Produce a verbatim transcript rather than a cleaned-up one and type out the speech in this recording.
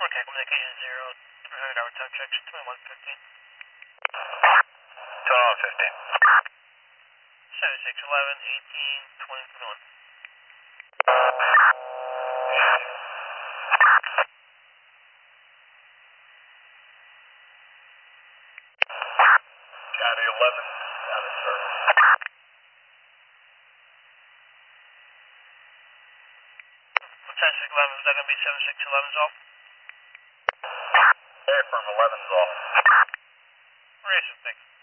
Okay, communication zero, three hundred hour time checks, twenty-one fifteen. twenty-one fifteen. seventy-six eleven, eighteen, twenty, twenty-one. County eleven, out of service. seventy-six eleven, is that going to be seventy-six eleven's off? Air from eleven's off. Racing, thanks.